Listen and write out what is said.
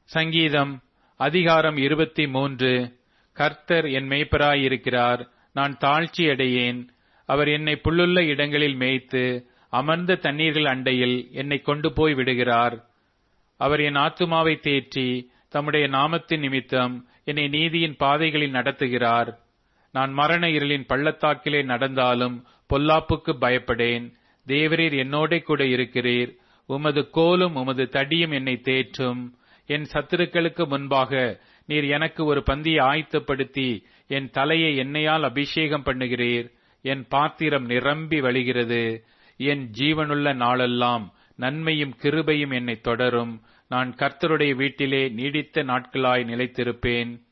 சங்கீதம் அதிகாரம் 23. கர்த்தர் என் மேய்ப்பராயிருக்கிறார், நான் தாழ்ச்சியடையேன். அவர் என்னை புல்லுள்ள இடங்களில் மேய்த்து அமர்ந்த தண்ணீர்கள் அண்டையில் என்னை கொண்டு போய் விடுகிறார். அவர் என் ஆத்துமாவை தேற்றி தம்முடைய நாமத்தின் நிமித்தம் என்னை நீதியின் பாதைகளில் நடத்துகிறார். நான் மரண இருளின் பள்ளத்தாக்கிலே நடந்தாலும் பொல்லாப்புக்கு பயப்படேன். தேவரீர் என்னோடே கூட இருக்கிறீர். உமது கோலும் உமது தடியும் என்னை தேற்றும். என் சத்துருக்களுக்கு முன்பாக நீர் எனக்கு ஒரு பந்தியை ஆயத்தப்படுத்தி என் தலையை எண்ணெயால் அபிஷேகம் பண்ணுகிறீர். என் பாத்திரம் நிரம்பி வழிகிறது. என் ஜீவனுள்ள நாளெல்லாம் நன்மையும் கிருபையும் என்னை தொடரும். நான் கர்த்தருடைய வீட்டிலே நீடித்த நாட்களாய் நிலைத்திருப்பேன்.